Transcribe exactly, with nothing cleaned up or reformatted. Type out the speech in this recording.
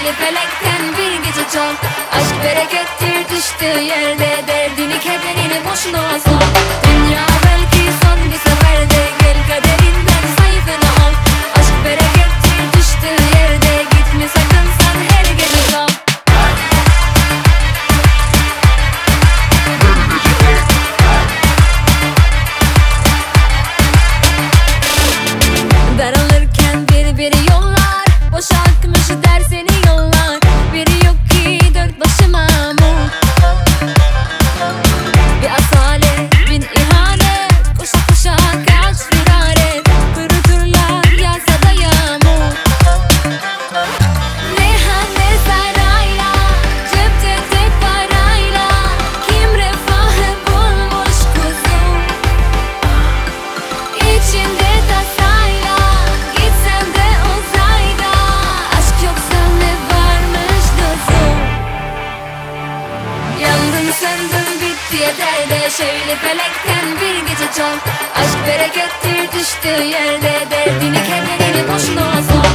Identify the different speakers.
Speaker 1: Şeyli felekten bir gece çok. Aşk berekettir düştüğü yerde. Derdini kederini boşuna sor. Dünya belki son bir seferde. Gel kaderinden sayfını al. Aşk berekettir düştüğü yerde. Gitme sakın sen her gece kal. Daralırken birbiri yollar. Boşa akmış der seni yollar. Biri yok ki dört başıma mut. Bir asalet, bin ihanet. Koşa koşa kaç firar et. Kuruturlar yağsa da yağmur. Ne han ne sarayla, cepte tek parayla. Kim refahı bulmuş kuzum. İçinde tasayla, gitsem de uzayda. Aşk yoksa ne varmış lüzum. Yandım söndüm bitti yeter de. Şöyle felekten bir gece çok. Aşk berekettir düştüğü yerde. Derdini kederini boşuna sor.